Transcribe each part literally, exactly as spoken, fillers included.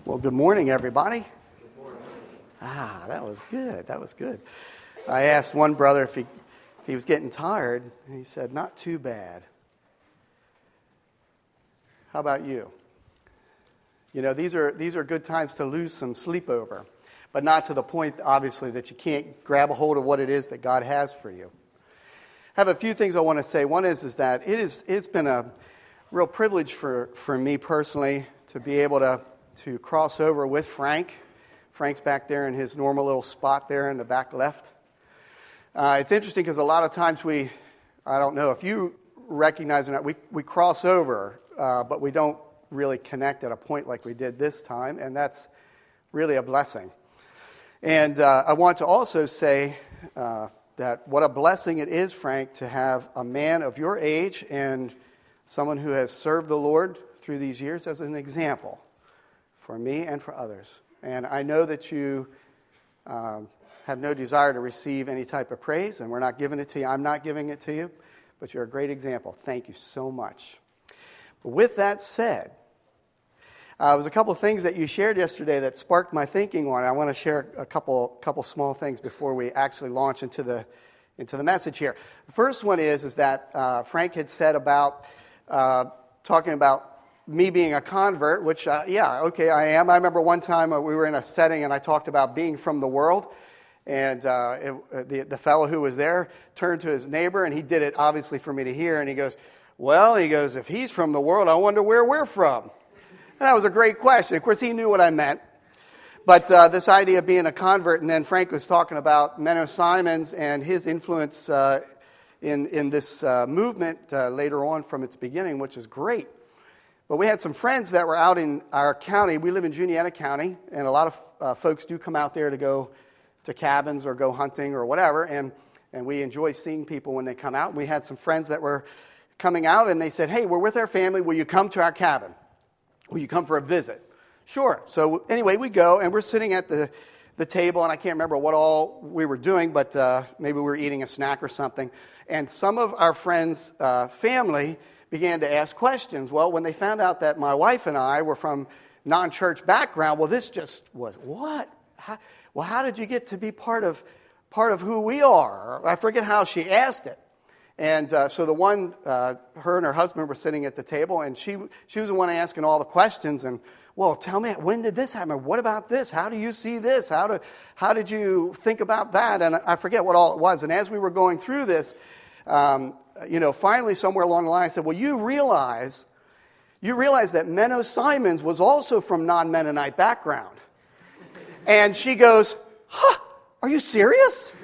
Well, good morning, everybody. Good morning. Ah, that was good. That was good. I asked one brother if he if he was getting tired, and he said, "Not too bad." How about you? You know, these are these are good times to lose some sleep over, but not to the point, obviously, that you can't grab a hold of what it is that God has for you. I have a few things I want to say. One is is that it is it's been a real privilege for, for me personally to be able to to cross over with Frank. Frank's back there in his normal little spot there in the back left. Uh, it's interesting because a lot of times we, I don't know if you recognize or not, we, we cross over, uh, but we don't really connect at a point like we did this time, and that's really a blessing. And uh, I want to also say uh, that what a blessing it is, Frank, to have a man of your age and someone who has served the Lord through these years as an example for me and for others. And I know that you um, have no desire to receive any type of praise, and we're not giving it to you. I'm not giving it to you, but you're a great example. Thank you so much. But with that said, uh, there was a couple of things that you shared yesterday that sparked my thinking on it. I want to share a couple couple small things before we actually launch into the into the message here. The first one is, is that uh, Frank had said about uh, talking about me being a convert, which, uh, yeah, okay, I am. I remember one time uh, we were in a setting and I talked about being from the world, and uh, it, uh, the, the fellow who was there turned to his neighbor, and he did it obviously for me to hear, and he goes, well, he goes, if he's from the world, I wonder where we're from. And that was a great question. Of course, he knew what I meant. But uh, this idea of being a convert, and then Frank was talking about Menno Simons and his influence uh, in, in this uh, movement uh, later on from its beginning, which is great. But we had some friends that were out in our county. We live in Juniata County, and a lot of uh, folks do come out there to go to cabins or go hunting or whatever, and, and we enjoy seeing people when they come out. We had some friends that were coming out, and they said, hey, we're with our family. Will you come to our cabin? Will you come for a visit? Sure. So anyway, we go, and we're sitting at the, the table, and I can't remember what all we were doing, but uh, maybe we were eating a snack or something. And some of our friends' uh, family began to ask questions. Well, when they found out that my wife and I were from non-church background, well, this just was, what? How, well, how did you get to be part of part of who we are? I forget how she asked it. And uh, so the one, uh, her and her husband were sitting at the table, and she she was the one asking all the questions. And, well, tell me, when did this happen? What about this? How do you see this? How do how did you think about that? And I forget what all it was. And as we were going through this, um, you know, finally somewhere along the line I said, well, you realize, you realize that Menno Simons was also from non-Mennonite background. And she goes, huh, are you serious?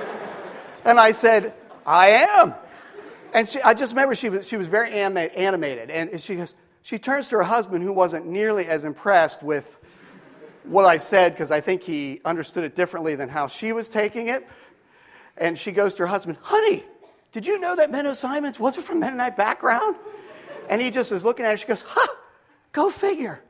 And I said, I am. And she, I just remember she was she was very anima- animated. And she goes, she turns to her husband, who wasn't nearly as impressed with what I said, because I think he understood it differently than how she was taking it. And she goes to her husband, honey, did you know that Menno Simons wasn't from Mennonite background? And he just is looking at her. She goes, huh, go figure.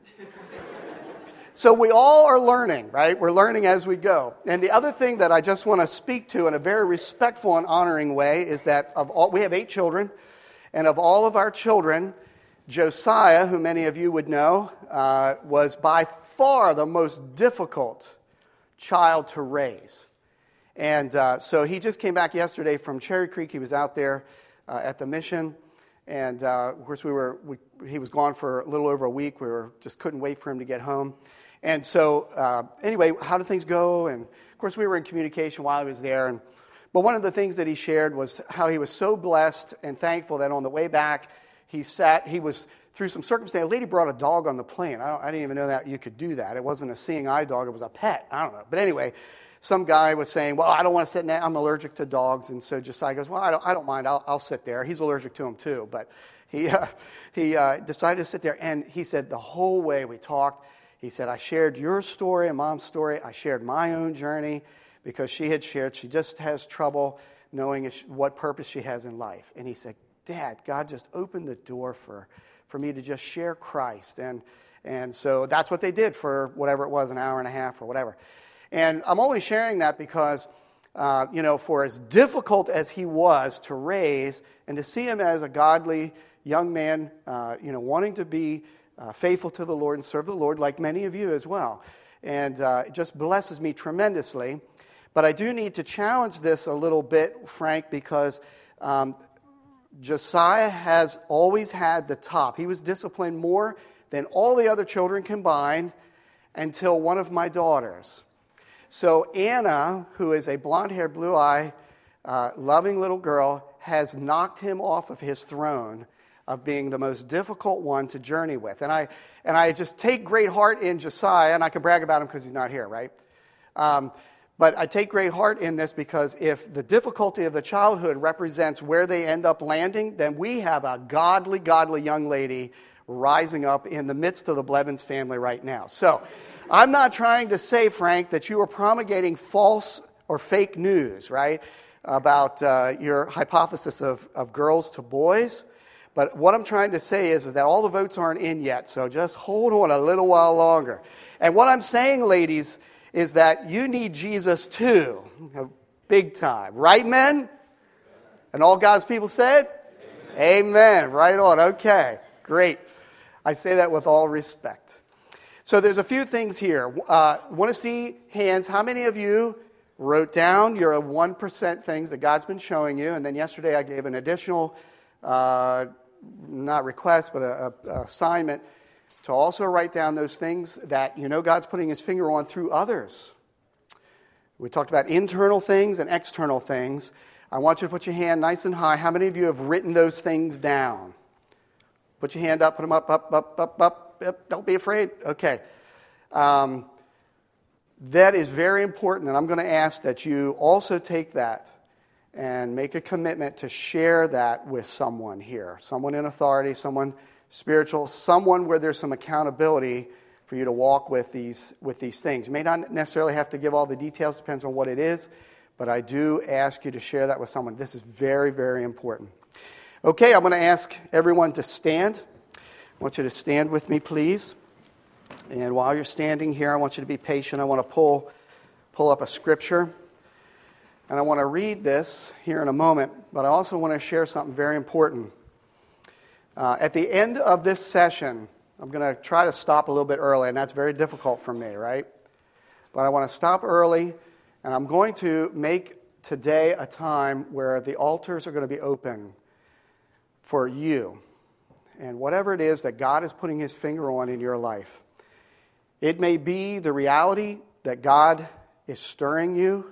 So we all are learning, right? We're learning as we go. And the other thing that I just want to speak to in a very respectful and honoring way is that of all, we have eight children, and of all of our children, Josiah, who many of you would know, uh, was by far the most difficult child to raise. And uh, so he just came back yesterday from Cherry Creek. He was out there uh, at the mission. And, uh, of course, we were we, he was gone for a little over a week. We were just couldn't wait for him to get home. And so, uh, anyway, how did things go? And, of course, we were in communication while he was there. And But one of the things that he shared was how he was so blessed and thankful that on the way back, he sat, he was, through some circumstance, a lady brought a dog on the plane. I, don't, I didn't even know that you could do that. It wasn't a seeing eye dog. It was a pet. I don't know. But anyway, some guy was saying, well, I don't want to sit there. I'm allergic to dogs. And so Josiah goes, well, I don't, I don't mind. I'll, I'll sit there. He's allergic to them too. But he, uh, he uh, decided to sit there. And he said the whole way we talked, he said, I shared your story and Mom's story. I shared my own journey because she had shared. She just has trouble knowing if she, what purpose she has in life. And he said, Dad, God just opened the door for, for me to just share Christ. And, and so that's what they did for whatever it was, an hour and a half or whatever. And I'm only sharing that because, uh, you know, for as difficult as he was to raise and to see him as a godly young man, uh, you know, wanting to be uh, faithful to the Lord and serve the Lord, like many of you as well. And uh, it just blesses me tremendously. But I do need to challenge this a little bit, Frank, because um, Josiah has always had the top. He was disciplined more than all the other children combined until one of my daughters. So Anna, who is a blonde-haired, blue-eyed, uh, loving little girl, has knocked him off of his throne of being the most difficult one to journey with. And I and I just take great heart in Josiah, and I can brag about him because he's not here, right? Um, but I take great heart in this because if the difficulty of the childhood represents where they end up landing, then we have a godly, godly young lady rising up in the midst of the Blevins family right now. So I'm not trying to say, Frank, that you are promulgating false or fake news, right, about uh, your hypothesis of, of girls to boys. But what I'm trying to say is, is that all the votes aren't in yet, so just hold on a little while longer. And what I'm saying, ladies, is that you need Jesus too, big time. Right, men? And all God's people said? Amen. Amen. Right on. Okay, great. I say that with all respect. So there's a few things here. Uh, want to see hands. How many of you wrote down your one percent things that God's been showing you? And then yesterday I gave an additional Uh, not request, but a, a assignment to also write down those things that you know God's putting his finger on through others. We talked about internal things and external things. I want you to put your hand nice and high. How many of you have written those things down? Put your hand up, put them up, up, up, up, up. up. Don't be afraid. Okay. Um, that is very important, and I'm going to ask that you also take that and make a commitment to share that with someone here, someone in authority, someone spiritual, someone where there's some accountability for you to walk with these with these things. You may not necessarily have to give all the details, depends on what it is, but I do ask you to share that with someone. This is very, very important. Okay, I'm going to ask everyone to stand. I want you to stand with me, please. And while you're standing here, I want you to be patient. I want to pull pull up a scripture. And I want to read this here in a moment, but I also want to share something very important. Uh, at the end of this session, I'm going to try to stop a little bit early, and that's very difficult for me, right? But I want to stop early, and I'm going to make today a time where the altars are going to be open for you. And whatever it is that God is putting his finger on in your life, it may be the reality that God is stirring you.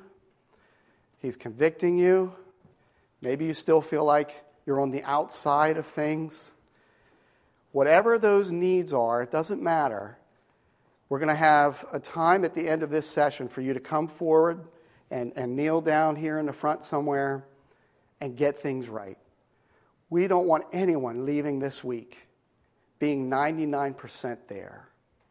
He's convicting you. Maybe you still feel like you're on the outside of things. Whatever those needs are, it doesn't matter. We're going to have a time at the end of this session for you to come forward and, and kneel down here in the front somewhere and get things right. We don't want anyone leaving this week being ninety-nine percent there.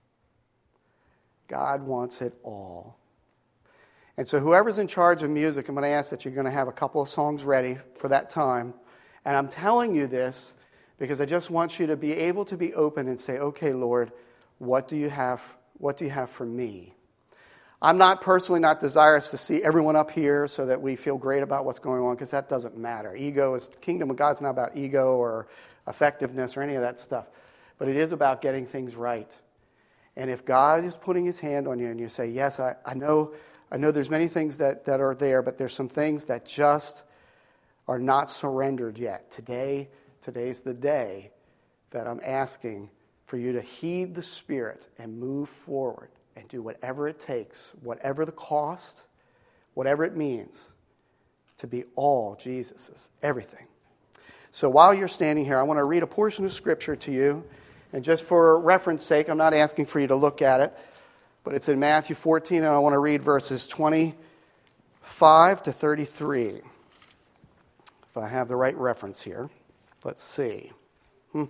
God wants it all. And so whoever's in charge of music, I'm going to ask that you're going to have a couple of songs ready for that time. And I'm telling you this because I just want you to be able to be open and say, okay, Lord, what do you have, what do you have for me? I'm not personally not desirous to see everyone up here so that we feel great about what's going on, because that doesn't matter. Ego is, kingdom of God's not about ego or effectiveness or any of that stuff. But it is about getting things right. And if God is putting his hand on you and you say, yes, I, I know... I know there's many things that, that are there, but there's some things that just are not surrendered yet. Today, today's the day that I'm asking for you to heed the Spirit and move forward and do whatever it takes, whatever the cost, whatever it means, to be all Jesus's, everything. So while you're standing here, I want to read a portion of Scripture to you. And just for reference sake, I'm not asking for you to look at it, but it's in Matthew fourteen, and I want to read verses twenty-five to thirty-three. If I have the right reference here. Let's see. I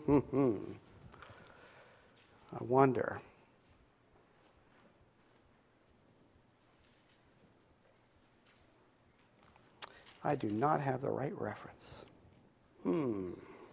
wonder. I do not have the right reference. Hmm.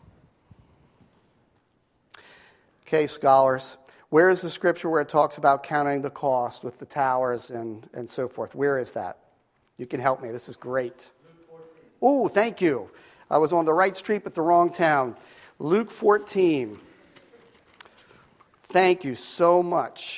Okay, scholars. Where is the scripture where it talks about counting the cost with the towers and, and so forth? Where is that? You can help me. This is great. Oh, thank you. I was on the right street but the wrong town. Luke fourteen. thank you so much.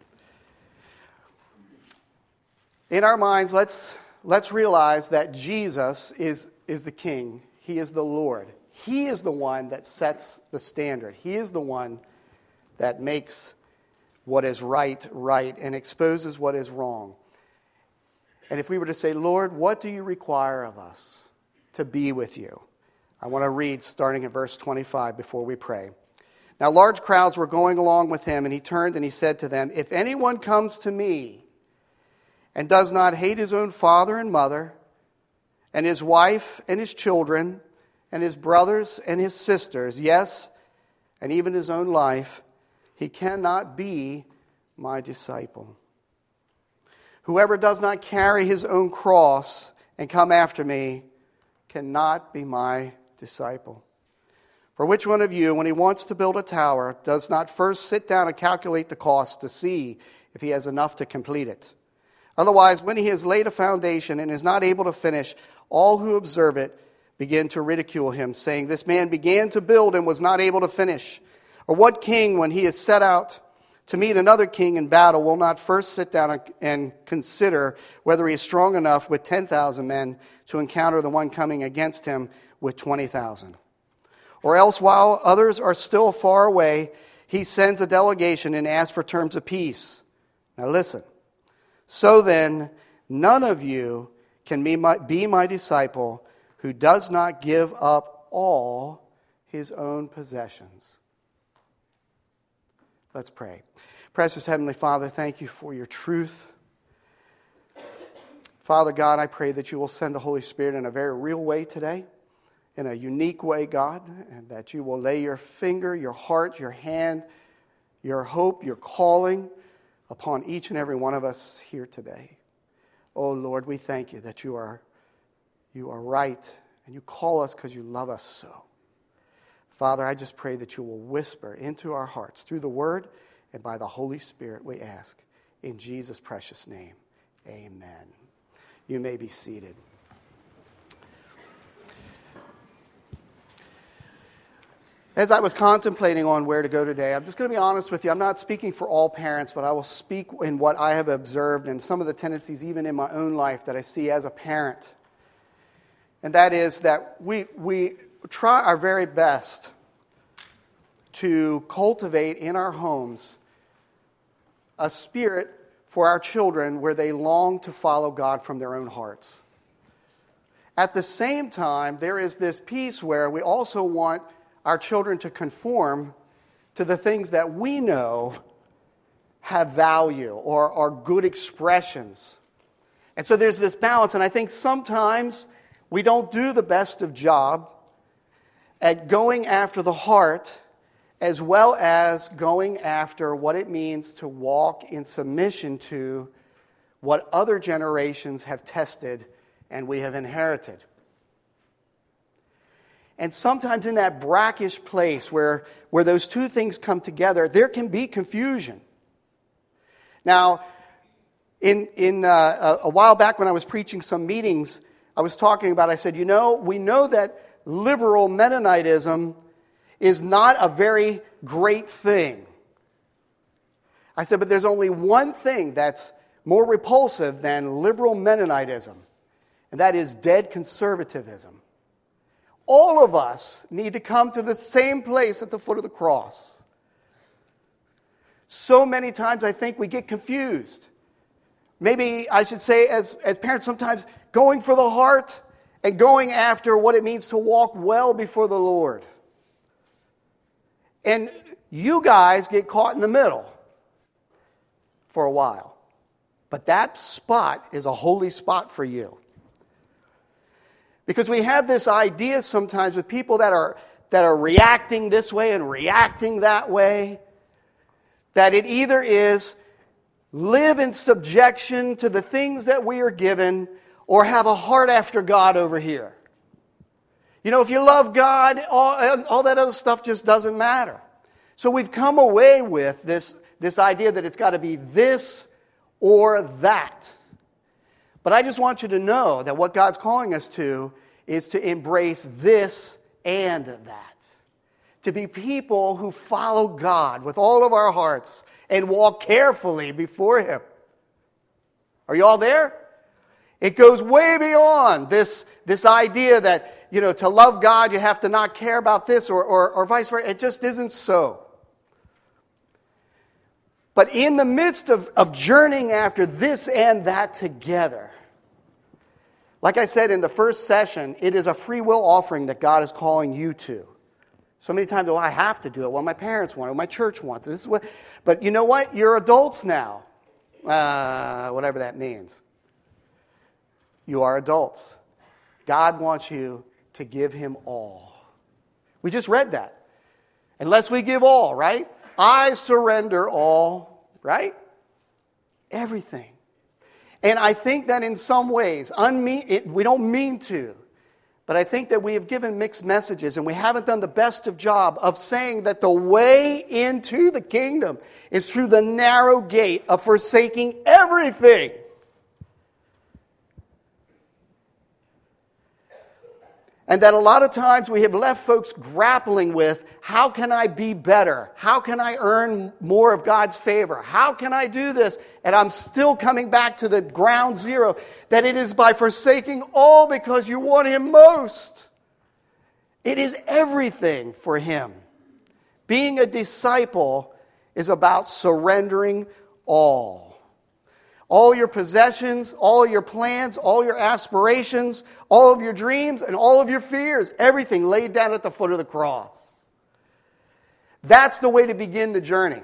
In our minds, let's, let's realize that Jesus is, is the King. He is the Lord. He is the one that sets the standard. He is the one that makes what is right, right, and exposes what is wrong. And if we were to say, Lord, what do you require of us to be with you? I want to read starting at verse twenty-five before we pray. Now large crowds were going along with him, and he turned and he said to them, if anyone comes to me and does not hate his own father and mother, and his wife and his children, and his brothers and his sisters, yes, and even his own life, he cannot be my disciple. Whoever does not carry his own cross and come after me cannot be my disciple. For which one of you, when he wants to build a tower, does not first sit down and calculate the cost to see if he has enough to complete it? Otherwise, when he has laid a foundation and is not able to finish, all who observe it begin to ridicule him, saying, this man began to build and was not able to finish. Or what king, when he is set out to meet another king in battle, will not first sit down and consider whether he is strong enough with ten thousand men to encounter the one coming against him with twenty thousand? Or else, while others are still far away, he sends a delegation and asks for terms of peace. Now listen. So then, none of you can be my, be my disciple who does not give up all his own possessions. Let's pray. Precious Heavenly Father, thank you for your truth. Father God, I pray that you will send the Holy Spirit in a very real way today, in a unique way, God, and that you will lay your finger, your heart, your hand, your hope, your calling upon each and every one of us here today. Oh Lord, we thank you that you are, you are right, and you call us because you love us so. Father, I just pray that you will whisper into our hearts through the Word and by the Holy Spirit, we ask. In Jesus' precious name, amen. You may be seated. As I was contemplating on where to go today, I'm just going to be honest with you. I'm not speaking for all parents, but I will speak in what I have observed and some of the tendencies even in my own life that I see as a parent. And that is that we we try our very best to cultivate in our homes a spirit for our children where they long to follow God from their own hearts. At the same time, there is this piece where we also want our children to conform to the things that we know have value or are good expressions. And so there's this balance, and I think sometimes we don't do the best of job at going after the heart as well as going after what it means to walk in submission to what other generations have tested and we have inherited. And sometimes in that brackish place where, where those two things come together, there can be confusion. Now, in, in uh, a, a while back when I was preaching some meetings, I was talking about, I said, you know, we know that liberal Mennonitism is not a very great thing. I said, but there's only one thing that's more repulsive than liberal Mennonitism, and that is dead conservatism. All of us need to come to the same place at the foot of the cross. So many times I think we get confused. Maybe I should say as, as parents sometimes going for the heart and going after what it means to walk well before the Lord. And you guys get caught in the middle for a while. But that spot is a holy spot for you. Because we have this idea sometimes with people that are that are reacting this way and reacting that way, that it either is live in subjection to the things that we are given or have a heart after God over here. You know, if you love God, all, all that other stuff just doesn't matter. So we've come away with this, this idea that it's got to be this or that. But I just want you to know that what God's calling us to is to embrace this and that. to be people who follow God with all of our hearts and walk carefully before Him. Are you all there? It goes way beyond this, this idea that, you know, to love God, you have to not care about this or, or, or vice versa. It just isn't so. But in the midst of, of journeying after this and that together, like I said in the first session, it is a free will offering that God is calling you to. So many times, oh, I have to do it. Well, my parents want it. My church wants it. This is what. But you know what? You're adults now. Uh, whatever that means. You are adults. God wants you to give Him all. We just read that. Unless we give all, right? I surrender all, right? Everything. And I think that in some ways, unmean, it, we don't mean to, but I think that we have given mixed messages and we haven't done the best of job of saying that the way into the kingdom is through the narrow gate of forsaking everything. And that a lot of times we have left folks grappling with, how can I be better? How can I earn more of God's favor? How can I do this? And I'm still coming back to the ground zero, that it is by forsaking all because you want Him most. It is everything for Him. Being a disciple is about surrendering all. All your possessions, all your plans, all your aspirations, all of your dreams, and all of your fears, everything laid down at the foot of the cross. That's the way to begin the journey.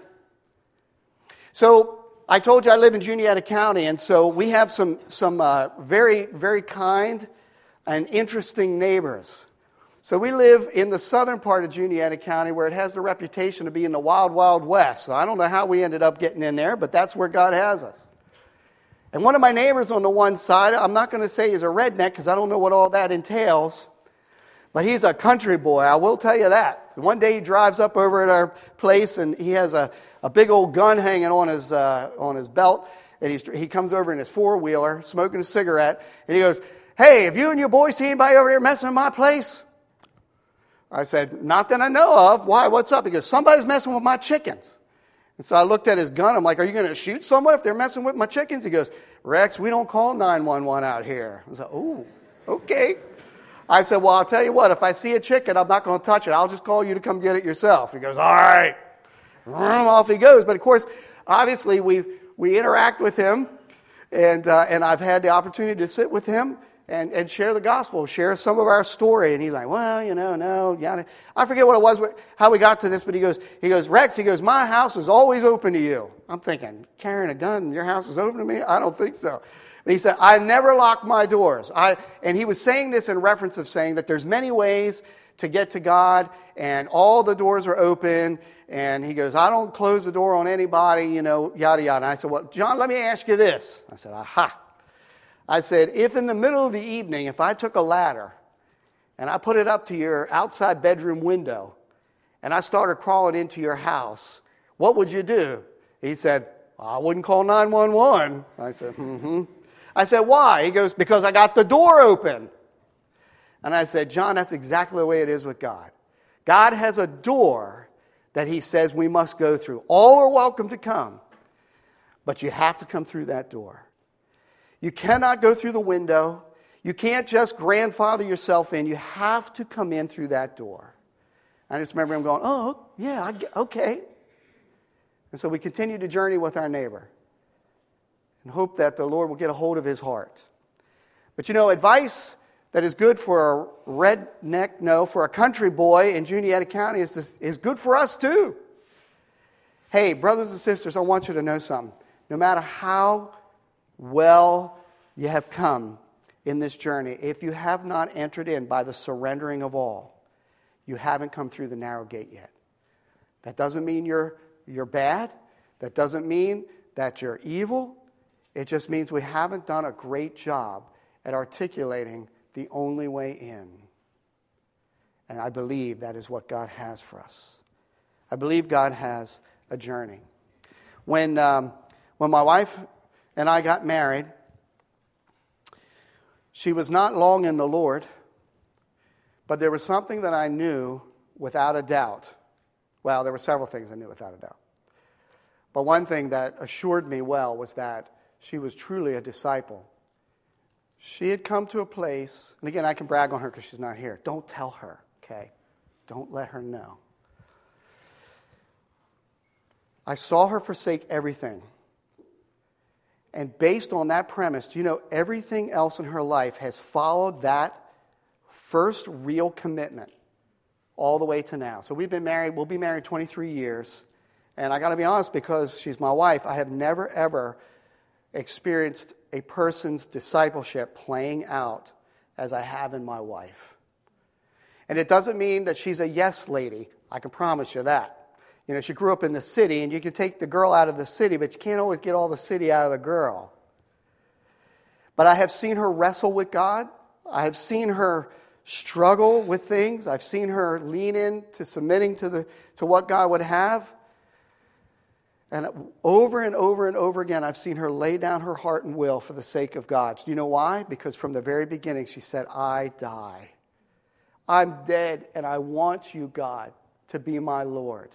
So, I told you I live in Juniata County, and so we have some, some uh, very, very kind and interesting neighbors. So we live in the southern part of Juniata County where it has the reputation to be in the wild, wild west. So I don't know how we ended up getting in there, but that's where God has us. And one of my neighbors on the one side, I'm not going to say he's a redneck because I don't know what all that entails, but he's a country boy, I will tell you that. So one day he drives up over at our place and he has a, a big old gun hanging on his uh, on his belt, and he's, he comes over in his four-wheeler, smoking a cigarette, and he goes, "Hey, have you and your boys seen anybody over there messing with my place?" I said, "Not that I know of. Why? What's up?" He goes, "Somebody's messing with my chickens." And so I looked at his gun. I'm like, "Are you going to shoot someone if they're messing with my chickens?" He goes, "Rex, we don't call nine one one out here." I was like, "Oh, okay." I said, "Well, I'll tell you what. If I see a chicken, I'm not going to touch it. I'll just call you to come get it yourself." He goes, "All right." Off he goes. But of course, obviously, we we interact with him, and uh, and I've had the opportunity to sit with him and, and share the gospel, share some of our story. And he's like, "Well, you know, no, yeah." I forget what it was, how we got to this, but he goes, he goes, "Rex," he goes, "my house is always open to you." I'm thinking, carrying a gun, your house is open to me? I don't think so. But he said, "I never lock my doors." I and he was saying this in reference of saying that there's many ways to get to God, and all the doors are open. And he goes, "I don't close the door on anybody, you know, yada, yada." And I said, "Well, John, let me ask you this." I said, "Aha." I said, "If in the middle of the evening, if I took a ladder and I put it up to your outside bedroom window and I started crawling into your house, what would you do?" He said, "I wouldn't call nine one one. I said, mm-hmm. I said, "Why?" He goes, "Because I got the door open." And I said, "John, that's exactly the way it is with God. God has a door that He says we must go through. All are welcome to come, but you have to come through that door. You cannot go through the window. You can't just grandfather yourself in. You have to come in through that door." I just remember him going, "Oh, yeah, I get, okay." And so we continue to journey with our neighbor and hope that the Lord will get a hold of his heart. But you know, advice that is good for a redneck, no, for a country boy in Juniata County is, is good for us too. Hey, brothers and sisters, I want you to know something. No matter how well you have come in this journey, if you have not entered in by the surrendering of all, you haven't come through the narrow gate yet. That doesn't mean you're, you're bad. That doesn't mean that you're evil. It just means we haven't done a great job at articulating the only way in. And I believe that is what God has for us. I believe God has a journey. When, um, when my wife and I got married, she was not long in the Lord, but there was something that I knew without a doubt, well, there were several things I knew without a doubt. But one thing that assured me well was that she was truly a disciple. She had come to a place, and again, I can brag on her because she's not here. Don't tell her, okay? Don't let her know. I saw her forsake everything. And based on that premise, do you know everything else in her life has followed that first real commitment all the way to now. So we've been married, we'll be married twenty-three years. And I got to be honest, because she's my wife, I have never, ever experienced a person's discipleship playing out as I have in my wife. And it doesn't mean that she's a yes lady. I can promise you that. You know, she grew up in the city, and you can take the girl out of the city, but you can't always get all the city out of the girl. But I have seen her wrestle with God. I have seen her struggle with things. I've seen her lean in to submitting to the to what God would have. And over and over and over again, I've seen her lay down her heart and will for the sake of God. Do you know why? Because from the very beginning, she said, I die. I'm dead, and I want you, God, to be my Lord.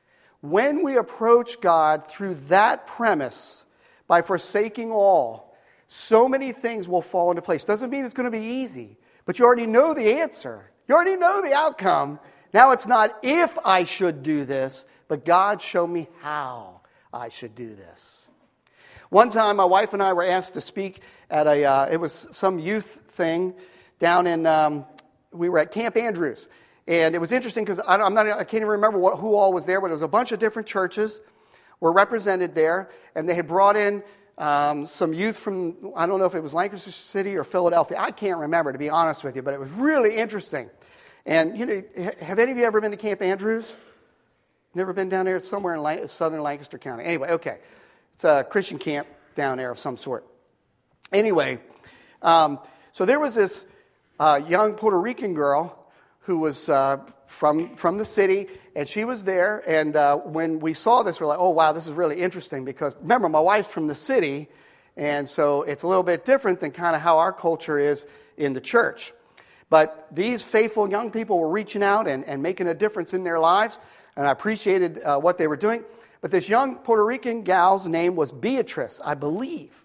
When we approach God through that premise, by forsaking all, so many things will fall into place. Doesn't mean it's going to be easy, but you already know the answer. You already know the outcome. Now it's not if I should do this, but God, show me how I should do this. One time, my wife and I were asked to speak at a, uh, it was some youth thing down in, um, we were at Camp Andrews. And it was interesting because I'm not, I can't even remember what, who all was there, but it was a bunch of different churches were represented there. And they had brought in um, some youth from, I don't know if it was Lancaster City or Philadelphia. I can't remember, to be honest with you, but it was really interesting. And, you know, have any of you ever been to Camp Andrews? Never been down there? It's somewhere in Lan- southern Lancaster County. Anyway, okay. It's a Christian camp down there of some sort. Anyway, um, so there was this uh, young Puerto Rican girl who was uh, from from the city, and she was there. And uh, when we saw this, we're like, oh, wow, this is really interesting. Because, remember, my wife's from the city, and so it's a little bit different than kind of how our culture is in the church. But these faithful young people were reaching out and, and making a difference in their lives. And I appreciated uh, what they were doing. But this young Puerto Rican gal's name was Beatrice, I believe.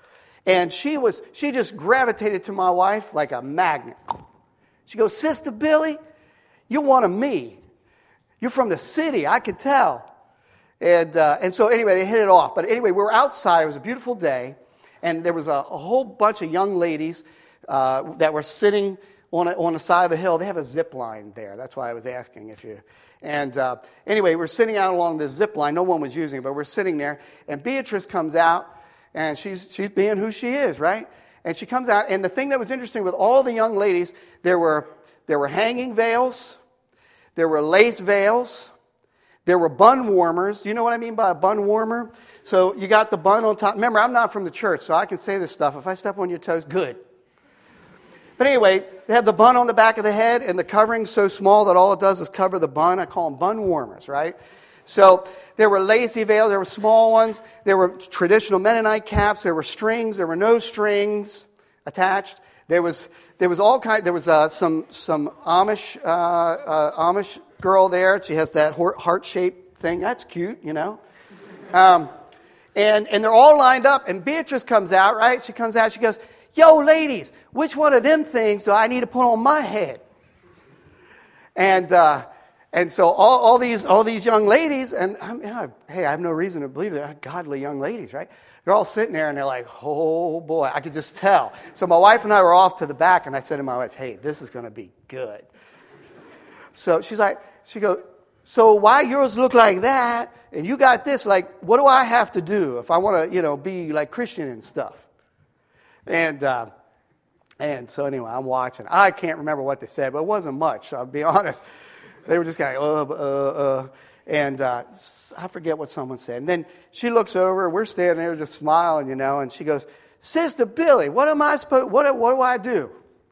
And she was she just gravitated to my wife like a magnet. She goes, Sister Billy, you're one of me. You're from the city, I could tell. And uh, and so anyway, they hit it off. But anyway, we were outside. It was a beautiful day. And there was a, a whole bunch of young ladies uh, that were sitting on, a, on the side of a hill. They have a zip line there. That's why I was asking if you... And uh, anyway, we're sitting out along this zip line. No one was using it, but we're sitting there. And Beatrice comes out, and she's she's being who she is, right? And she comes out, and the thing that was interesting with all the young ladies, there were there were hanging veils, there were lace veils, there were bun warmers. You know what I mean by a bun warmer? So you got the bun on top. Remember, I'm not from the church, so I can say this stuff. If I step on your toes, good. But anyway, they have the bun on the back of the head, and the covering's so small that all it does is cover the bun. I call them bun warmers, right? So there were lacy veils, there were small ones, there were traditional Mennonite caps, there were strings, there were no strings attached. There was there was all kind. There was uh, some some Amish uh, uh, Amish girl there. She has that heart shaped thing. That's cute, you know. Um, and and they're all lined up. And Beatrice comes out, right? She comes out. She goes, "Yo, ladies, which one of them things do I need to put on my head?" And uh, and so all, all these all these young ladies, and I mean, I, hey, I have no reason to believe they're godly young ladies, right? They're all sitting there, and they're like, "Oh boy," I could just tell. So my wife and I were off to the back, and I said to my wife, "Hey, this is going to be good." So she's like, she goes, "So why yours look like that, and you got this? Like, what do I have to do if I want to, you know, be like Christian and stuff?" And uh, and so anyway, I'm watching. I can't remember what they said, but it wasn't much. I'll be honest. They were just kind of, uh, uh, uh. And uh, I forget what someone said. And then she looks over, we're standing there just smiling, you know, and she goes, "Sister Billy, what am I supposed, what, what do I do?"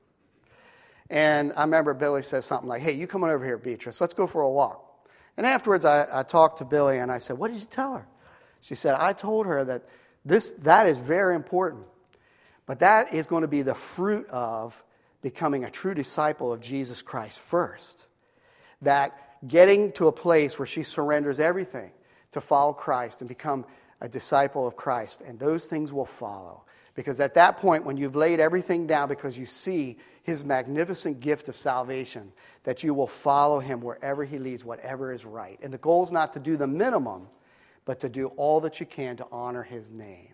And I remember Billy says something like, "Hey, you come on over here, Beatrice. Let's go for a walk." And afterwards, I, I talked to Billy, and I said, "What did you tell her?" She said, "I told her that this that is very important, but that is going to be the fruit of becoming a true disciple of Jesus Christ first. that getting to a place where she surrenders everything to follow Christ and become a disciple of Christ. And those things will follow. Because at that point, when you've laid everything down because you see his magnificent gift of salvation, that you will follow him wherever he leads, whatever is right. And the goal is not to do the minimum, but to do all that you can to honor his name.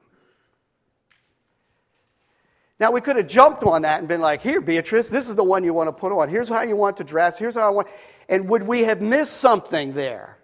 Now, we could have jumped on that and been like, here, Beatrice, this is the one you want to put on. Here's how you want to dress. Here's how I want. And would we have missed something there?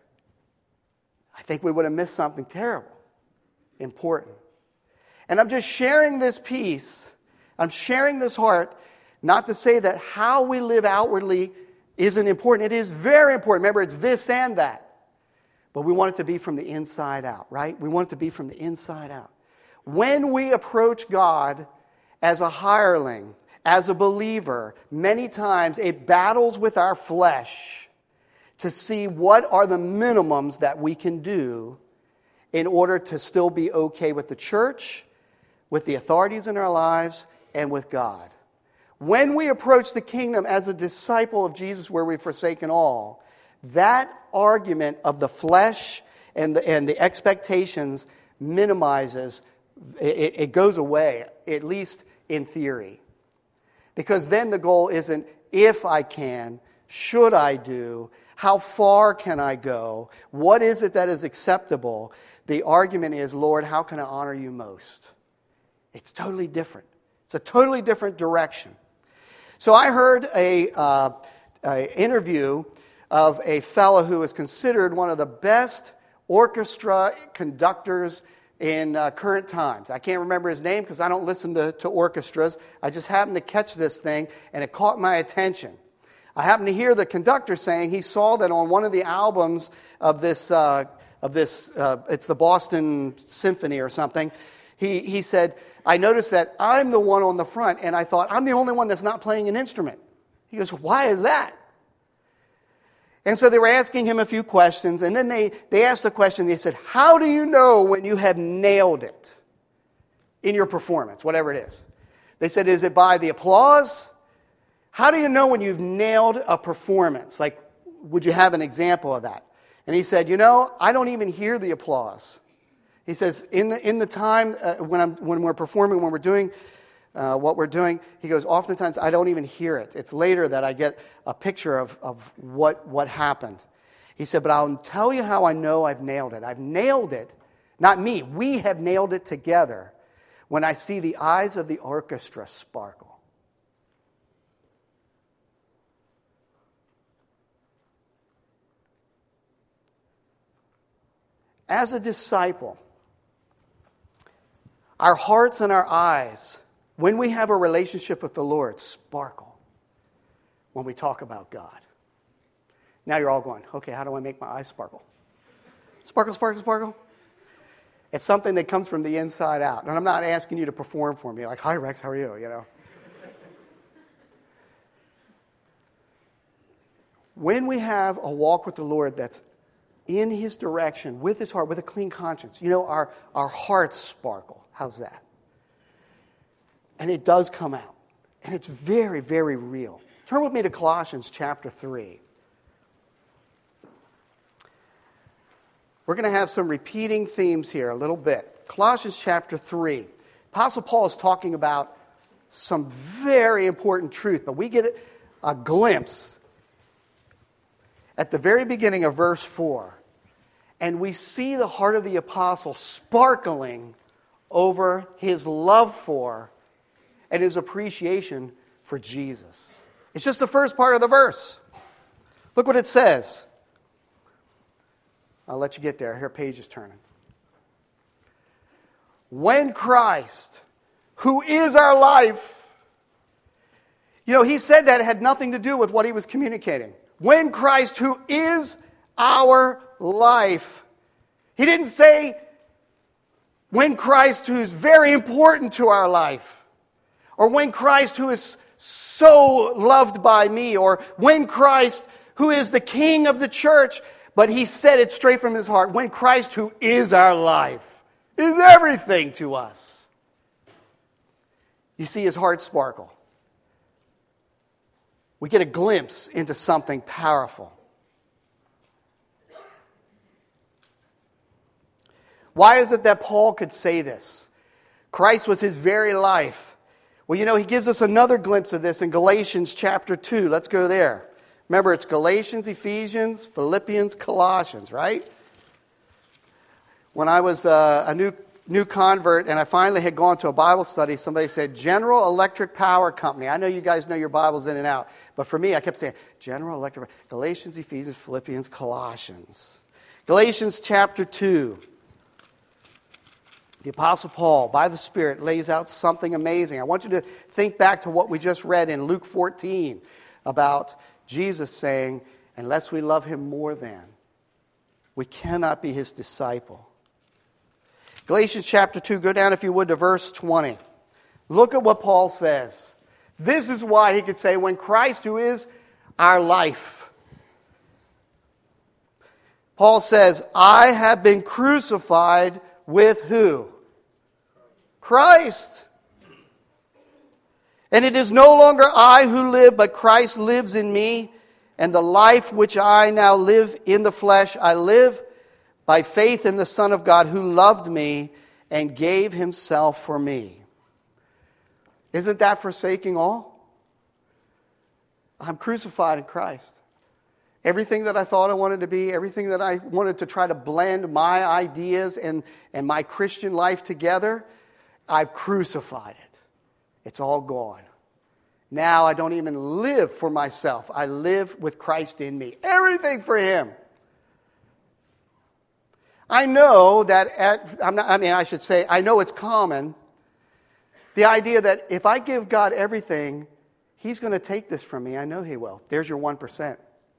I think we would have missed something terrible, important. And I'm just sharing this piece. I'm sharing this heart, not to say that how we live outwardly isn't important. It is very important. Remember, it's this and that. But we want it to be from the inside out, right? We want it to be from the inside out. When we approach God as a hireling, as a believer, many times it battles with our flesh to see what are the minimums that we can do in order to still be okay with the church, with the authorities in our lives, and with God. When we approach the kingdom as a disciple of Jesus where we've forsaken all, that argument of the flesh and the, and the expectations minimizes, it, it goes away, at least in theory. Because then the goal isn't if I can, should I do, how far can I go, what is it that is acceptable? The argument is, Lord, how can I honor you most? It's totally different. It's a totally different direction. So I heard a, uh, a interview of a fellow who is considered one of the best orchestra conductors in uh, current times. I can't remember his name because I don't listen to, to orchestras. I just happened to catch this thing, and it caught my attention. I happened to hear the conductor saying he saw that on one of the albums of this, uh, of this, uh, it's the Boston Symphony or something. He he said, I noticed that I'm the one on the front, and I thought, I'm the only one that's not playing an instrument. He goes, why is that? And so they were asking him a few questions, and then they, they asked the question, they said, how do you know when you have nailed it in your performance, whatever it is? They said, is it by the applause? How do you know when you've nailed a performance? Like, would you have an example of that? And he said, you know, I don't even hear the applause. He says, in the in the time uh, when I'm when we're performing, when we're doing uh, what we're doing, he goes, oftentimes I don't even hear it. It's later that I get a picture of, of what, what happened. He said, but I'll tell you how I know I've nailed it. I've nailed it, not me, we have nailed it together when I see the eyes of the orchestra sparkle. As a disciple, our hearts and our eyes, when we have a relationship with the Lord, sparkle when we talk about God. Now you're all going, okay, how do I make my eyes sparkle? Sparkle, sparkle, sparkle. It's something that comes from the inside out. And I'm not asking you to perform for me, like, hi, Rex, how are you? You know. When we have a walk with the Lord that's in his direction, with his heart, with a clean conscience, you know, our, our hearts sparkle. How's that? And it does come out. And it's very, very real. Turn with me to Colossians chapter three. We're going to have some repeating themes here a little bit. Colossians chapter three. Apostle Paul is talking about some very important truth, but we get a glimpse at the very beginning of verse four. And we see the heart of the apostle sparkling over his love for and his appreciation for Jesus. It's just the first part of the verse. Look what it says. I'll let you get there. Her page is turning. When Christ, who is our life, you know, he said that it had nothing to do with what he was communicating. When Christ, who is our life, he didn't say when Christ, who's very important to our life, or when Christ, who is so loved by me, or when Christ, who is the King of the church, but he said it straight from his heart, when Christ, who is our life, is everything to us. You see his heart sparkle. We get a glimpse into something powerful. Why is it that Paul could say this? Christ was his very life. Well, you know, he gives us another glimpse of this in Galatians chapter two. Let's go there. Remember, it's Galatians, Ephesians, Philippians, Colossians, right? When I was uh, a new new convert and I finally had gone to a Bible study, somebody said, General Electric Power Company. I know you guys know your Bibles in and out, but for me, I kept saying, General Electric, Galatians, Ephesians, Philippians, Colossians. Galatians chapter two. The Apostle Paul, by the Spirit, lays out something amazing. I want you to think back to what we just read in Luke fourteen about Jesus saying, unless we love him more than, we cannot be his disciple. Galatians chapter two, go down if you would to verse twenty. Look at what Paul says. This is why he could say, when Christ, who is our life. Paul says, I have been crucified with who? Christ. And it is no longer I who live, but Christ lives in me. And the life which I now live in the flesh, I live by faith in the Son of God who loved me and gave himself for me. Isn't that forsaking all? I'm crucified in Christ. Everything that I thought I wanted to be, everything that I wanted to try to blend my ideas and, and my Christian life together, I've crucified it. It's all gone. Now I don't even live for myself. I live with Christ in me. Everything for him. I know that, at, I'm not, I mean, I should say, I know it's common, the idea that if I give God everything, he's going to take this from me. I know he will. There's your one percent.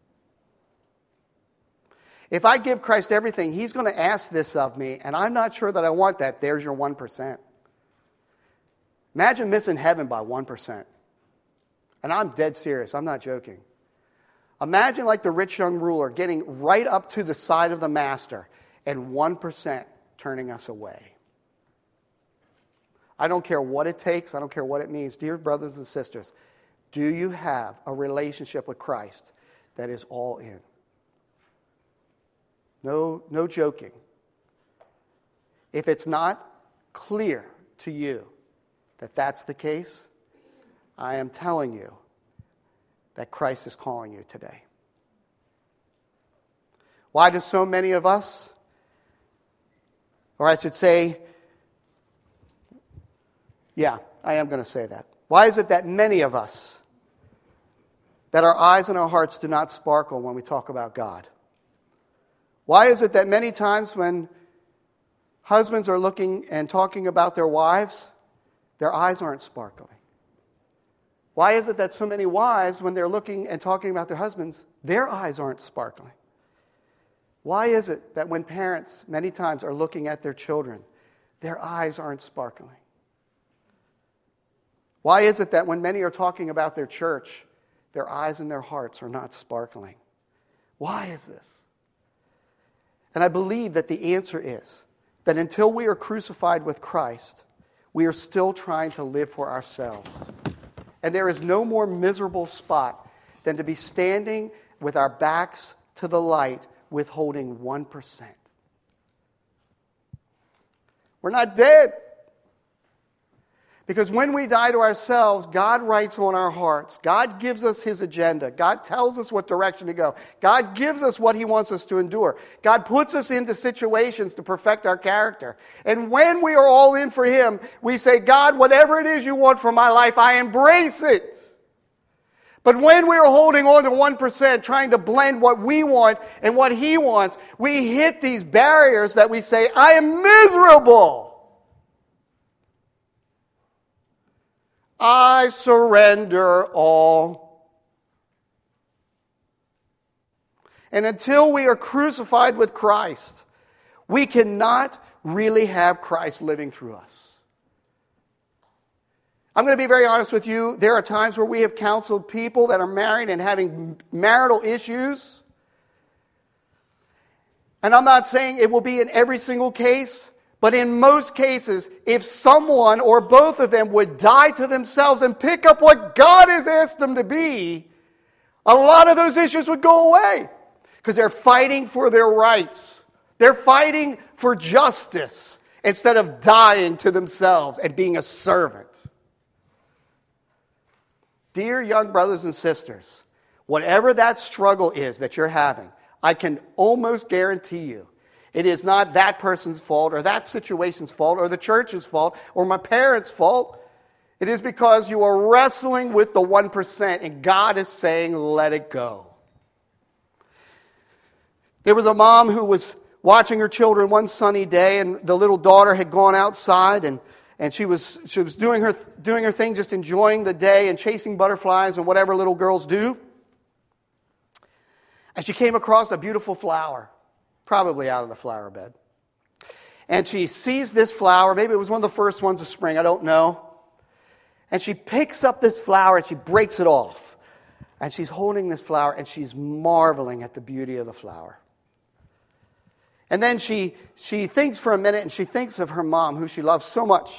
If I give Christ everything, he's going to ask this of me, and I'm not sure that I want that. There's your one percent. Imagine missing heaven by one percent. And I'm dead serious. I'm not joking. Imagine like the rich young ruler getting right up to the side of the master and one percent turning us away. I don't care what it takes. I don't care what it means. Dear brothers and sisters, do you have a relationship with Christ that is all in? No, no joking. If it's not clear to you that that's the case, I am telling you that Christ is calling you today. Why do so many of us, or I should say, yeah, I am going to say that. Why is it that many of us, that our eyes and our hearts do not sparkle when we talk about God? Why is it that many times when husbands are looking and talking about their wives, their eyes aren't sparkling? Why is it that so many wives, when they're looking and talking about their husbands, their eyes aren't sparkling? Why is it that when parents many times are looking at their children, their eyes aren't sparkling? Why is it that when many are talking about their church, their eyes and their hearts are not sparkling? Why is this? And I believe that the answer is that until we are crucified with Christ, we are still trying to live for ourselves. And there is no more miserable spot than to be standing with our backs to the light withholding one percent. We're not dead. Because when we die to ourselves, God writes on our hearts. God gives us his agenda. God tells us what direction to go. God gives us what he wants us to endure. God puts us into situations to perfect our character. And when we are all in for him, we say, God, whatever it is you want for my life, I embrace it. But when we are holding on to one percent, trying to blend what we want and what he wants, we hit these barriers that we say, I am miserable. I surrender all. And until we are crucified with Christ, we cannot really have Christ living through us. I'm going to be very honest with you. There are times where we have counseled people that are married and having marital issues. And I'm not saying it will be in every single case. But in most cases, if someone or both of them would die to themselves and pick up what God has asked them to be, a lot of those issues would go away. Because they're fighting for their rights. They're fighting for justice instead of dying to themselves and being a servant. Dear young brothers and sisters, whatever that struggle is that you're having, I can almost guarantee you it is not that person's fault or that situation's fault or the church's fault or my parents' fault. It is because you are wrestling with the one percent and God is saying, let it go. There was a mom who was watching her children one sunny day, and the little daughter had gone outside, and, and she was she was doing her doing her thing, just enjoying the day and chasing butterflies and whatever little girls do. And she came across a beautiful flower, probably out of the flower bed. And she sees this flower. Maybe it was one of the first ones of spring, I don't know. And she picks up this flower and she breaks it off. And she's holding this flower and she's marveling at the beauty of the flower. And then she, she thinks for a minute, and she thinks of her mom, who she loves so much.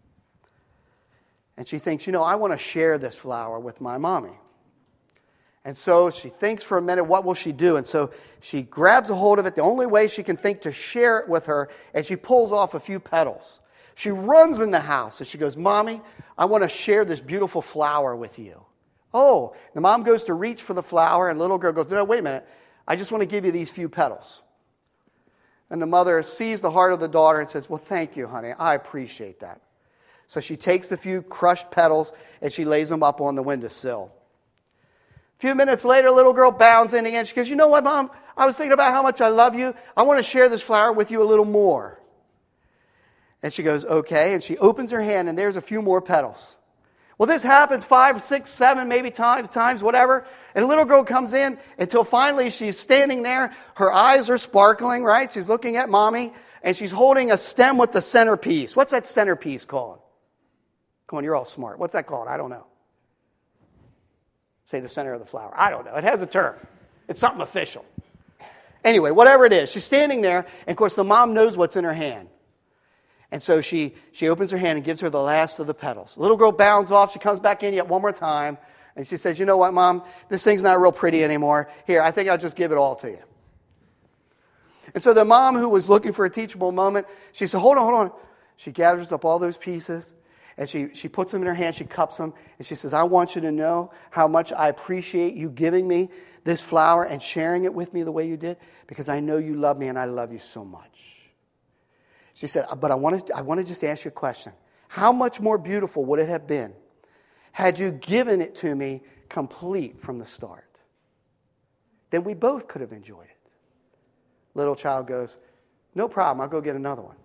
And she thinks, you know, I want to share this flower with my mommy. And so she thinks for a minute, what will she do? And so she grabs a hold of it, the only way she can think to share it with her, and she pulls off a few petals. She runs in the house, and she goes, Mommy, I want to share this beautiful flower with you. Oh, the mom goes to reach for the flower, and the little girl goes, no, wait a minute. I just want to give you these few petals. And the mother sees the heart of the daughter and says, well, thank you, honey. I appreciate that. So she takes the few crushed petals and she lays them up on the windowsill. A few minutes later, the little girl bounds in again. She goes, you know what, Mom? I was thinking about how much I love you. I want to share this flower with you a little more. And she goes, okay. And she opens her hand and there's a few more petals. Well, this happens five, six, seven, maybe times, times, whatever. And the little girl comes in until finally she's standing there. Her eyes are sparkling, right? She's looking at Mommy, and she's holding a stem with the centerpiece. What's that centerpiece called? Come on, you're all smart. What's that called? I don't know. Say the center of the flower. I don't know. It has a term. It's something official. Anyway, whatever it is, she's standing there, and of course the mom knows what's in her hand. And so she, she opens her hand and gives her the last of the petals. The little girl bounds off. She comes back in yet one more time. And she says, you know what, Mom? This thing's not real pretty anymore. Here, I think I'll just give it all to you. And so the mom, who was looking for a teachable moment, she said, hold on, hold on. She gathers up all those pieces. And she, she puts them in her hand. She cups them. And she says, I want you to know how much I appreciate you giving me this flower and sharing it with me the way you did. Because I know you love me and I love you so much. She said, but I want to I want to just ask you a question. How much more beautiful would it have been had you given it to me complete from the start? Then we both could have enjoyed it. Little child goes, no problem, I'll go get another one.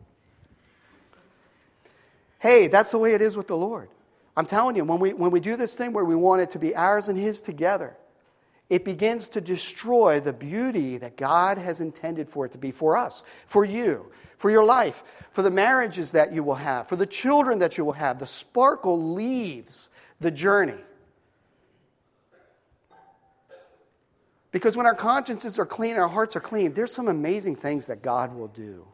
Hey, that's the way it is with the Lord. I'm telling you, when we when we do this thing where we want it to be ours and His together, it begins to destroy the beauty that God has intended for it to be for us, for you, for your life, for the marriages that you will have, for the children that you will have. The sparkle leaves the journey. Because when our consciences are clean, our hearts are clean, there's some amazing things that God will do.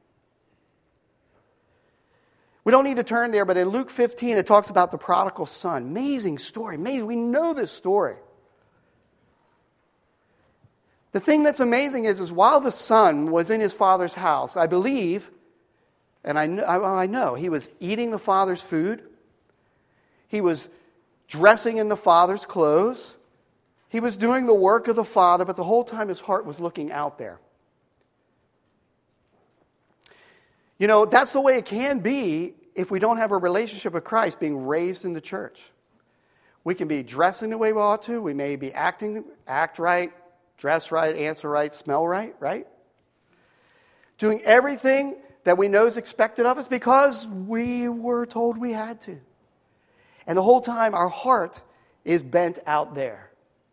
We don't need to turn there, but in Luke fifteen, it talks about the prodigal son. Amazing story. Amazing. We know this story. The thing that's amazing is, is while the son was in his father's house, I believe, and I know, I know, he was eating the father's food. He was dressing in the father's clothes. He was doing the work of the father, but the whole time his heart was looking out there. You know, that's the way it can be if we don't have a relationship with Christ, being raised in the church. We can be dressing the way we ought to. We may be acting, act right, dress right, answer right, smell right, right? Doing everything that we know is expected of us because we were told we had to. And the whole time our heart is bent out there.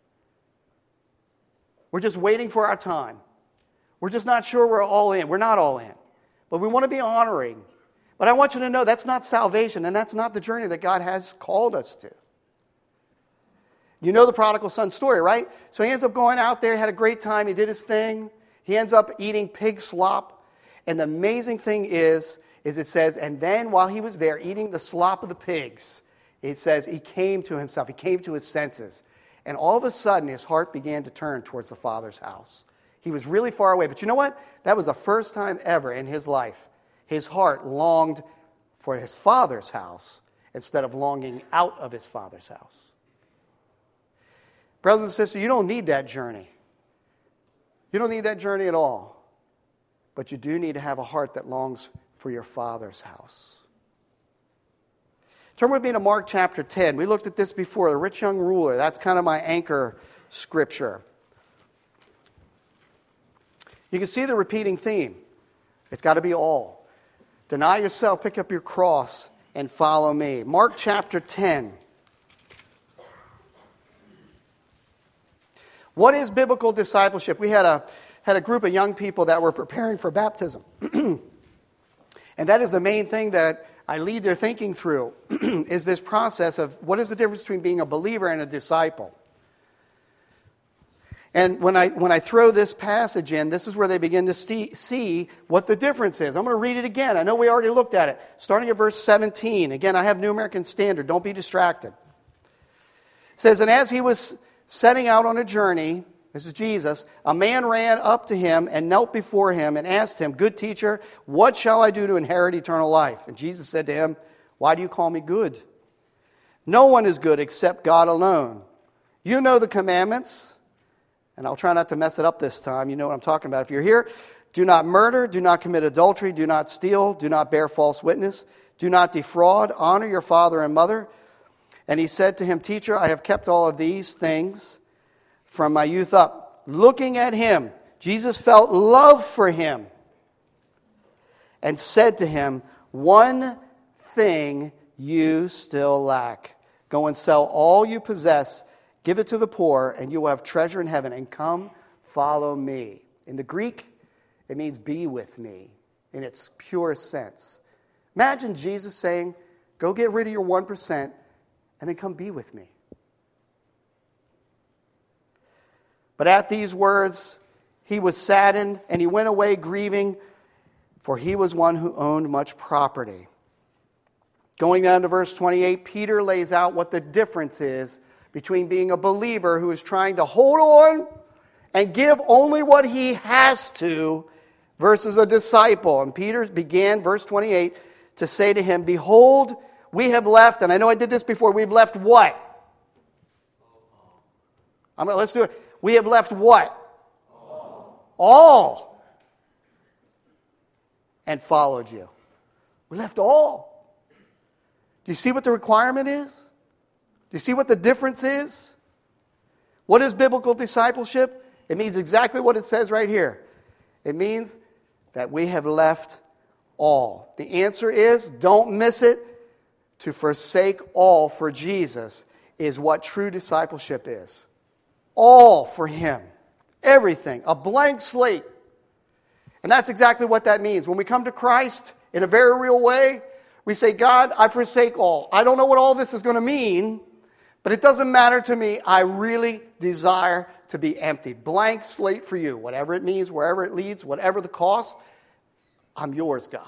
We're just waiting for our time. We're just not sure we're all in. We're not all in. But we want to be honoring. But I want you to know that's not salvation, and that's not the journey that God has called us to. You know the prodigal son story, right? So he ends up going out there, had a great time, he did his thing. He ends up eating pig slop. And the amazing thing is, is it says, and then while he was there eating the slop of the pigs, it says he came to himself, he came to his senses. And all of a sudden his heart began to turn towards the Father's house. He was really far away. But you know what? That was the first time ever in his life his heart longed for his Father's house instead of longing out of his Father's house. Brothers and sisters, you don't need that journey. You don't need that journey at all. But you do need to have a heart that longs for your Father's house. Turn with me to Mark chapter ten. We looked at this before, the rich young ruler. That's kind of my anchor scripture. You can see the repeating theme. It's got to be all. Deny yourself, pick up your cross, and follow me. Mark chapter ten. What is biblical discipleship? We had a, had a group of young people that were preparing for baptism. And that is the main thing that I lead their thinking through, is this process of what is the difference between being a believer and a disciple. And when I when I throw this passage in, this is where they begin to see, see what the difference is. I'm going to read it again. I know we already looked at it. Starting at verse seventeen. Again, I have New American Standard. Don't be distracted. It says, and as he was setting out on a journey, this is Jesus, a man ran up to him and knelt before him and asked him, good teacher, what shall I do to inherit eternal life? And Jesus said to him, why do you call me good? No one is good except God alone. You know the commandments, and I'll try not to mess it up this time. You know what I'm talking about. If you're here, do not murder, do not commit adultery, do not steal, do not bear false witness, do not defraud, honor your father and mother. And he said to him, teacher, I have kept all of these things from my youth up. Looking at him, Jesus felt love for him and said to him, one thing you still lack. Go and sell all you possess, give it to the poor, and you will have treasure in heaven. And come, follow me. In the Greek, it means be with me in its purest sense. Imagine Jesus saying, go get rid of your one percent and then come be with me. But at these words, he was saddened, and he went away grieving, for he was one who owned much property. Going down to verse twenty-eight, Peter lays out what the difference is between being a believer who is trying to hold on and give only what he has to versus a disciple. And Peter began, verse twenty-eight, to say to him, behold, we have left, and I know I did this before, we've left what? I'm gonna, let's do it. We have left what? All. All. And followed you. We left all. Do you see what the requirement is? Do you see what the difference is? What is biblical discipleship? It means exactly what it says right here. It means that we have left all. The answer is, don't miss it, to forsake all for Jesus is what true discipleship is. All for Him. Everything. A blank slate. And that's exactly what that means. When we come to Christ in a very real way, we say, God, I forsake all. I don't know what all this is going to mean, but it doesn't matter to me. I really desire to be empty. Blank slate for you. Whatever it means, wherever it leads, whatever the cost, I'm yours, God.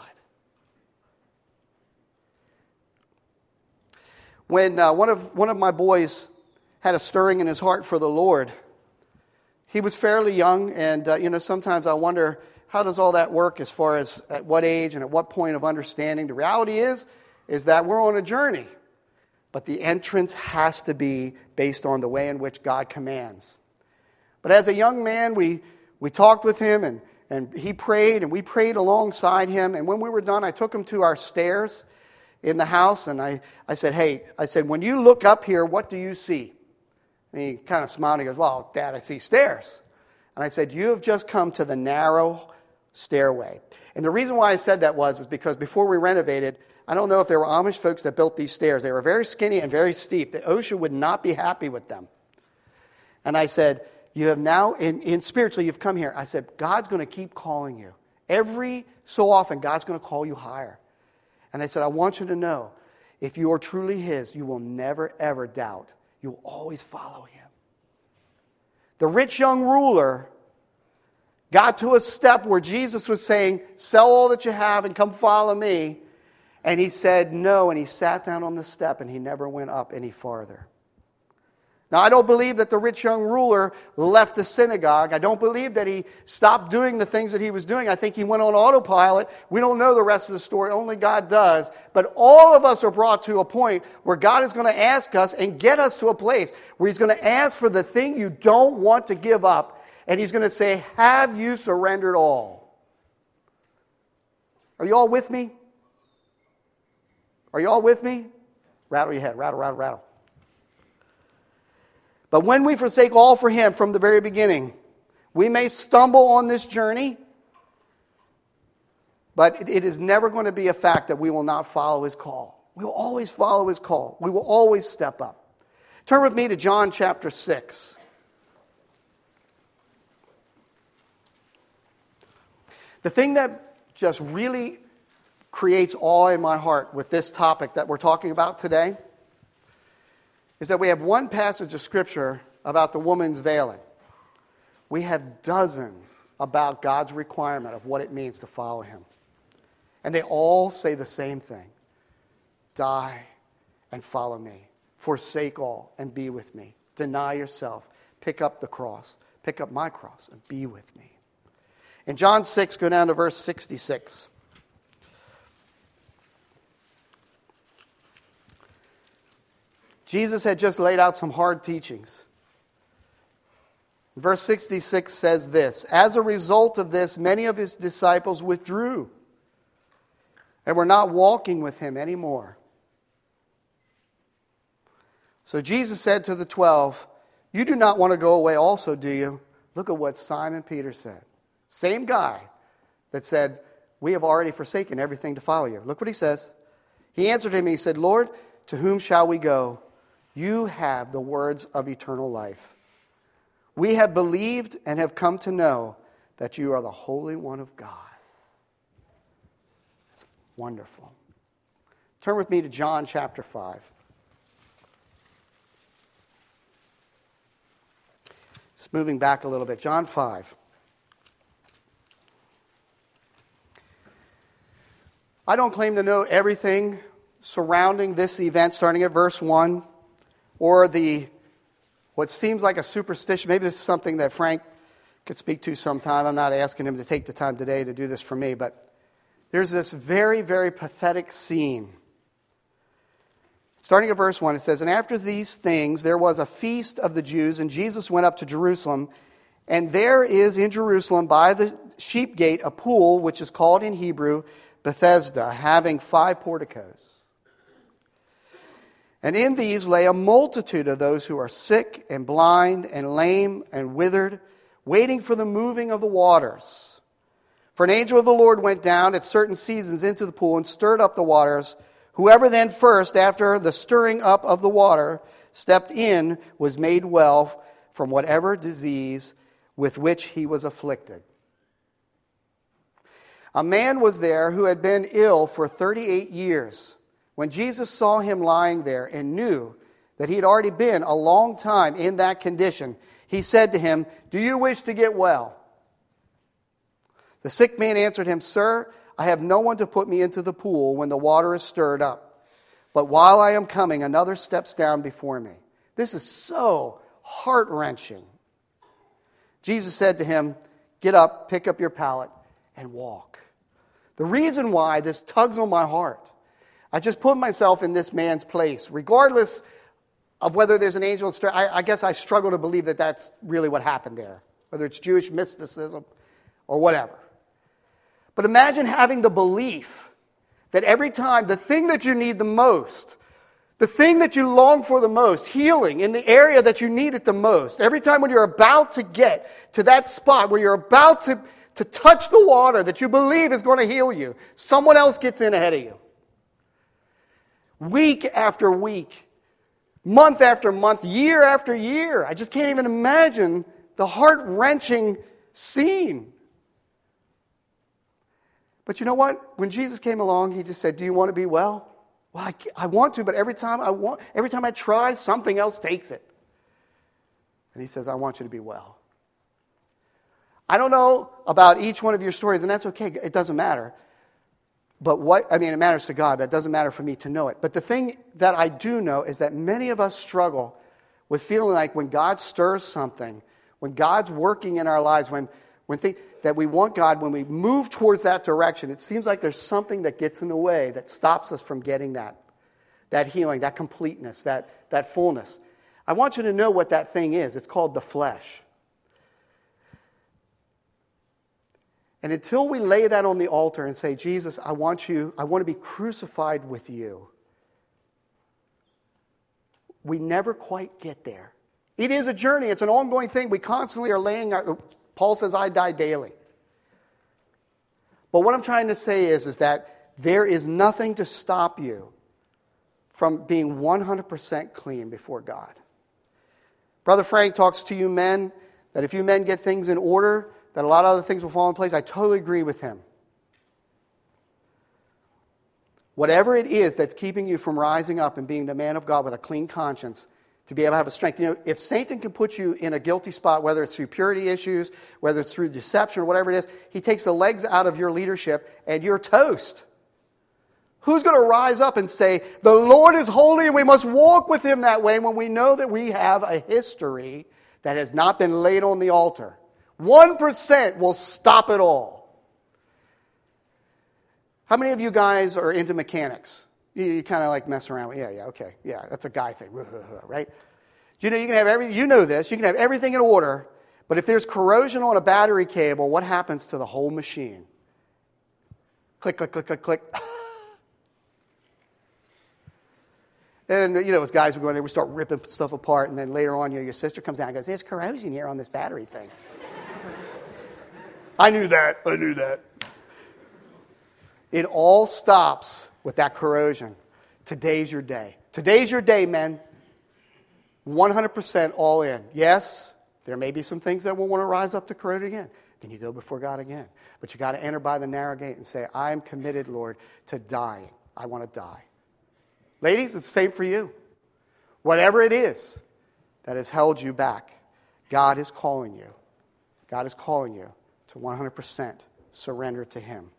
When uh, one of one of my boys had a stirring in his heart for the Lord, he was fairly young, and uh, you know sometimes I wonder, how does all that work as far as at what age and at what point of understanding? The reality is, is that we're on a journey, but the entrance has to be based on the way in which God commands. But as a young man, we we talked with him, and and he prayed, and we prayed alongside him. And when we were done, I took him to our stairs in the house, and I, I said, hey, I said, when you look up here, what do you see? And he kind of smiled, and he goes, well, Dad, I see stairs. And I said, you have just come to the narrow stairway. And the reason why I said that was is because before we renovated, I don't know if there were Amish folks that built these stairs. They were very skinny and very steep. The OSHA would not be happy with them. And I said, you have now, in, in spiritually, you've come here. I said, God's going to keep calling you. Every so often, God's going to call you higher. And I said, I want you to know, if you are truly His, you will never, ever doubt. You'll always follow Him. The rich young ruler got to a step where Jesus was saying, sell all that you have and come follow me. And he said no, and he sat down on the step, and he never went up any farther. Now, I don't believe that the rich young ruler left the synagogue. I don't believe that he stopped doing the things that he was doing. I think he went on autopilot. We don't know the rest of the story. Only God does. But all of us are brought to a point where God is going to ask us and get us to a place where he's going to ask for the thing you don't want to give up. And he's going to say, have you surrendered all? Are you all with me? Are you all with me? Rattle your head. Rattle, rattle, rattle. But when we forsake all for him from the very beginning, we may stumble on this journey, but it is never going to be a fact that we will not follow his call. We will always follow his call. We will always step up. Turn with me to John chapter six. The thing that just really creates awe in my heart with this topic that we're talking about today is that we have one passage of Scripture about the woman's veiling. We have dozens about God's requirement of what it means to follow him. And they all say the same thing. Die and follow me. Forsake all and be with me. Deny yourself. Pick up the cross. Pick up my cross and be with me. In John six, go down to verse sixty-six. Jesus had just laid out some hard teachings. Verse sixty-six says this, as a result of this, many of his disciples withdrew and were not walking with him anymore. So Jesus said to the twelve, you do not want to go away also, do you? Look at what Simon Peter said. Same guy that said, we have already forsaken everything to follow you. Look what he says. He answered him and he said, Lord, to whom shall we go? You have the words of eternal life. We have believed and have come to know that you are the Holy One of God. It's wonderful. Turn with me to John chapter five. Just moving back a little bit. John five. I don't claim to know everything surrounding this event, starting at verse one. Or the, what seems like a superstition. Maybe this is something that Frank could speak to sometime. I'm not asking him to take the time today to do this for me. But there's this very, very pathetic scene. Starting at verse one, it says, and after these things there was a feast of the Jews, and Jesus went up to Jerusalem. And there is in Jerusalem by the sheep gate a pool, which is called in Hebrew Bethesda, having five porticos. And in these lay a multitude of those who are sick and blind and lame and withered, waiting for the moving of the waters. For an angel of the Lord went down at certain seasons into the pool and stirred up the waters. Whoever then first, after the stirring up of the water, stepped in, was made well from whatever disease with which he was afflicted. A man was there who had been ill for thirty-eight years. When Jesus saw him lying there and knew that he had already been a long time in that condition, he said to him, do you wish to get well? The sick man answered him, Sir, I have no one to put me into the pool when the water is stirred up. But while I am coming, another steps down before me. This is so heart-wrenching. Jesus said to him, get up, pick up your pallet, and walk. The reason why this tugs on my heart, I just put myself in this man's place, regardless of whether there's an angel. I, I guess I struggle to believe that that's really what happened there, whether it's Jewish mysticism or whatever. But imagine having the belief that every time the thing that you need the most, the thing that you long for the most, healing in the area that you need it the most, every time when you're about to get to that spot where you're about to, to touch the water that you believe is going to heal you, someone else gets in ahead of you. Week after week, month after month, year after year. I just can't even imagine the heart-wrenching scene. But you know what? When Jesus came along, he just said, do you want to be well? Well, I, I want to, but every time I want, every time I try, something else takes it. And he says, I want you to be well. I don't know about each one of your stories, and that's okay. It doesn't matter. But what, I mean, it matters to God, but it doesn't matter for me to know it. But the thing that I do know is that many of us struggle with feeling like when God stirs something, when God's working in our lives, when, when think, that we want God, when we move towards that direction, it seems like there's something that gets in the way that stops us from getting that, that healing, that completeness, that, that fullness. I want you to know what that thing is. It's called the flesh. And until we lay that on the altar and say, Jesus, I want you, I want to be crucified with you, we never quite get there. It is a journey. It's an ongoing thing. We constantly are laying our... Paul says, I die daily. But what I'm trying to say is, is that there is nothing to stop you from being one hundred percent clean before God. Brother Frank talks to you men that if you men get things in order, that a lot of other things will fall in place. I totally agree with him. Whatever it is that's keeping you from rising up and being the man of God with a clean conscience, to be able to have a strength. You know, if Satan can put you in a guilty spot, whether it's through purity issues, whether it's through deception or whatever it is, he takes the legs out of your leadership and you're toast. Who's going to rise up and say, the Lord is holy and we must walk with him that way, when we know that we have a history that has not been laid on the altar? One percent will stop it all. How many of you guys are into mechanics? You, you kind of like mess around with, yeah, yeah, okay, yeah, that's a guy thing, right? You know, you can have every, you know this, you can have everything in order, but if there's corrosion on a battery cable, what happens to the whole machine? Click, click, click, click, click. And, you know, as guys, we go in there, we start ripping stuff apart, and then later on, you know, your sister comes down and goes, there's corrosion here on this battery thing. I knew that, I knew that. It all stops with that corrosion. Today's your day. Today's your day, men. one hundred percent all in. Yes, there may be some things that will want to rise up to corrode again. Then you go before God again. But you got to enter by the narrow gate and say, I am committed, Lord, to dying. I want to die. Ladies, it's the same for you. Whatever it is that has held you back, God is calling you. God is calling you to one hundred percent surrender to him.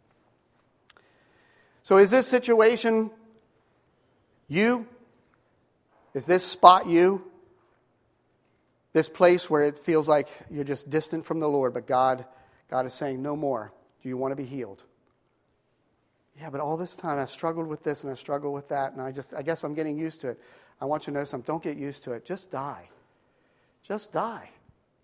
So is this situation you? Is this spot you? This place where it feels like you're just distant from the Lord, but God, God is saying, no more. Do you want to be healed? Yeah, but all this time I've struggled with this and I've struggled with that, and I just, I guess I'm getting used to it. I want you to know something. Don't get used to it. Just die. Just die.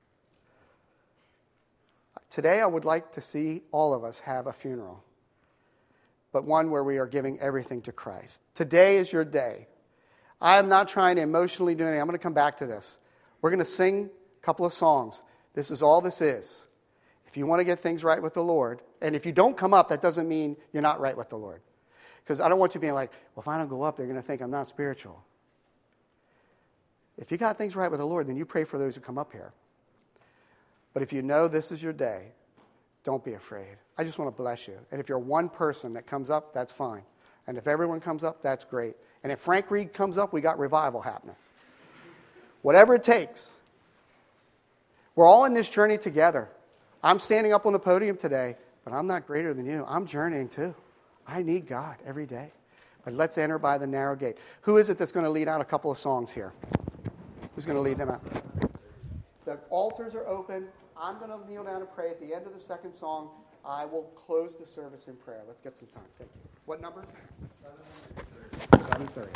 Today I would like to see all of us have a funeral, but one where we are giving everything to Christ. Today is your day. I am not trying to emotionally do anything. I'm going to come back to this. We're going to sing a couple of songs. This is all this is. If you want to get things right with the Lord, and if you don't come up, that doesn't mean you're not right with the Lord. Because I don't want you being like, well, if I don't go up, they're going to think I'm not spiritual. If you got things right with the Lord, then you pray for those who come up here. But if you know this is your day, don't be afraid. I just want to bless you. And if you're one person that comes up, that's fine. And if everyone comes up, that's great. And if Frank Reed comes up, we got revival happening. Whatever it takes. We're all in this journey together. I'm standing up on the podium today, but I'm not greater than you. I'm journeying too. I need God every day. But let's enter by the narrow gate. Who is it that's going to lead out a couple of songs here? Who's going to lead them out? The altars are open. I'm going to kneel down and pray. At the end of the second song, I will close the service in prayer. Let's get some time. Thank you. What number? seven thirty.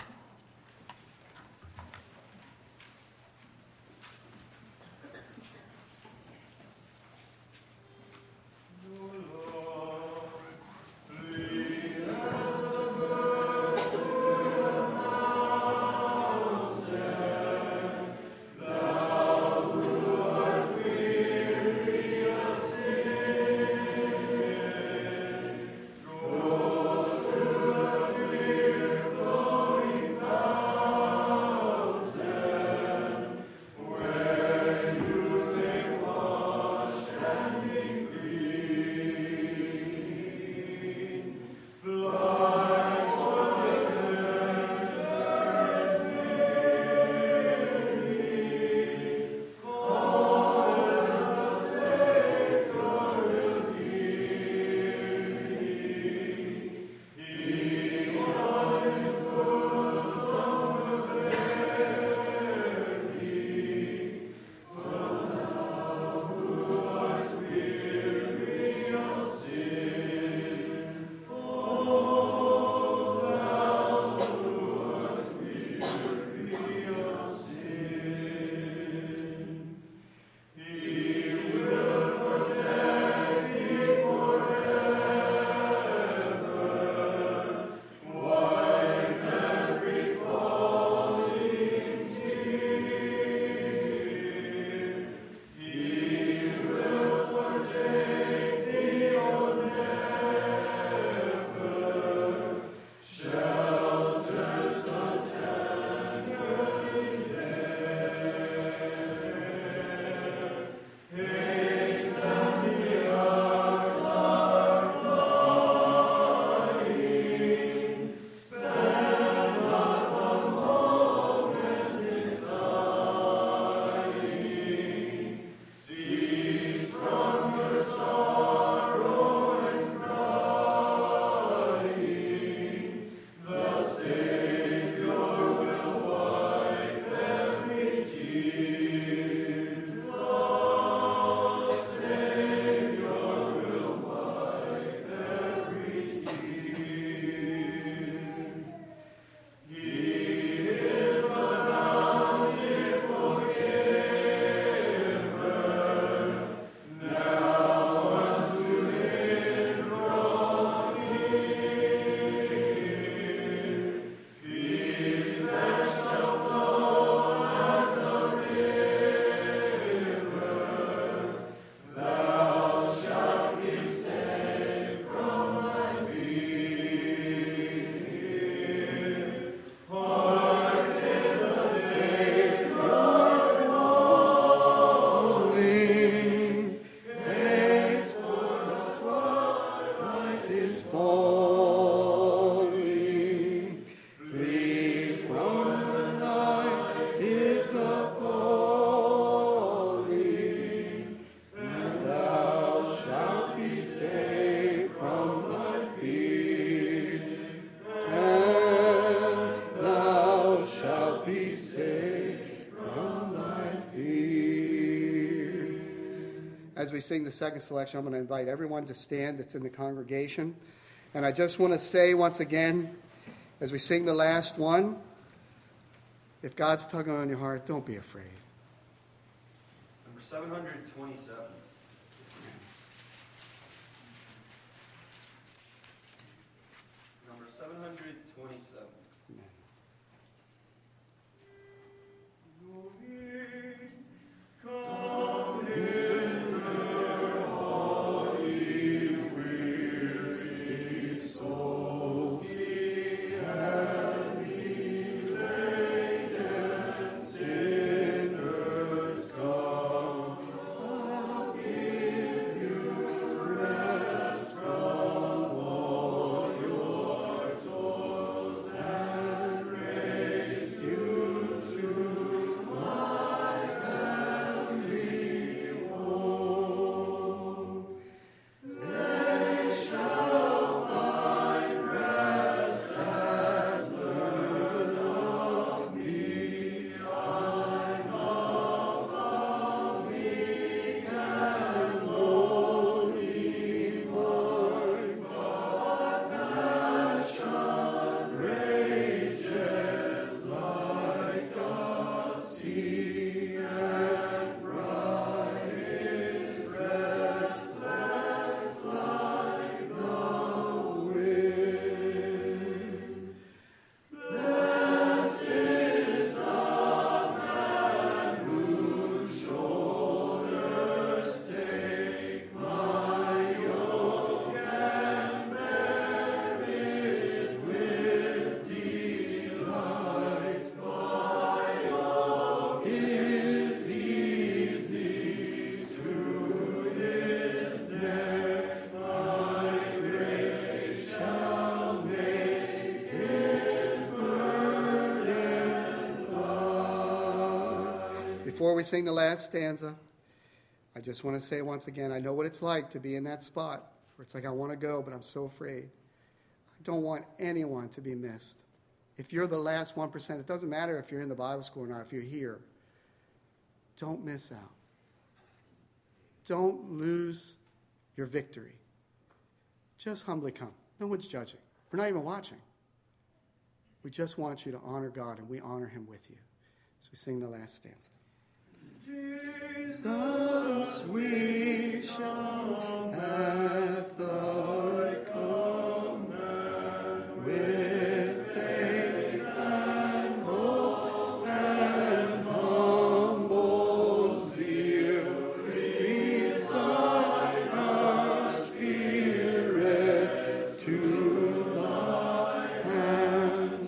as we sing the second selection, I'm going to invite everyone to stand that's in the congregation. And I just want to say once again, as we sing the last one, if God's tugging on your heart, don't be afraid. Number seven hundred twenty-seven. Number seven hundred twenty-seven. Come hither, all ye weary souls, ye heavy laden sinners, come. I'll give you rest from all your toils and raise you to my heavenly home. They shall find rest as learn of me. I'm of a meek and lowly mind, but passion rages like a sea, and pride is restless like the wind. Blessed is the man whose shoulders take my yoke and bear it with delight. My yoke is easy to his neck. My grace shall make his burden light. Before we sing the last stanza, I just want to say once again, I know what it's like to be in that spot where it's like I want to go, but I'm so afraid. I don't want anyone to be missed. If you're the last one percent, it doesn't matter if you're in the Bible school or not, if you're here, don't miss out. Don't lose your victory. Just humbly come. No one's judging. We're not even watching. We just want you to honor God, and we honor him with you. So we sing the last stanza. Jesus, we shall at thy command with faith and hope and humble zeal resign our spirit to thy hands.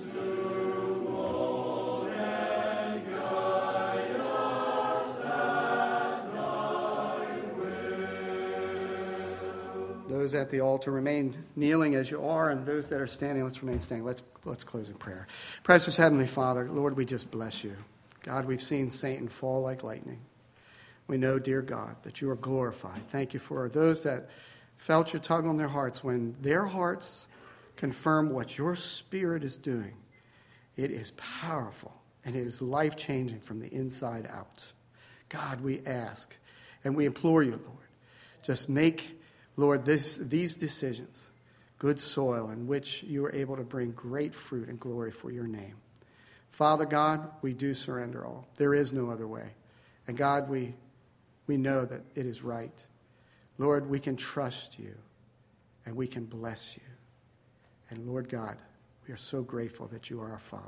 Those at the altar remain kneeling as you are, and those that are standing, let's remain standing. Let's let's close in prayer. Precious Heavenly Father, Lord, we just bless you. God, we've seen Satan fall like lightning. We know, dear God, that you are glorified. Thank you for those that felt your tug on their hearts. When their hearts confirm what your Spirit is doing, it is powerful, and it is life-changing from the inside out. God, we ask, and we implore you, Lord, just make, Lord, this, these decisions good soil in which you are able to bring great fruit and glory for your name. Father God, we do surrender all. There is no other way. And God, we, we know that it is right. Lord, we can trust you, and we can bless you. And Lord God, we are so grateful that you are our Father.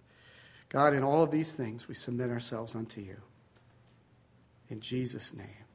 God, in all of these things, we submit ourselves unto you. In Jesus' name.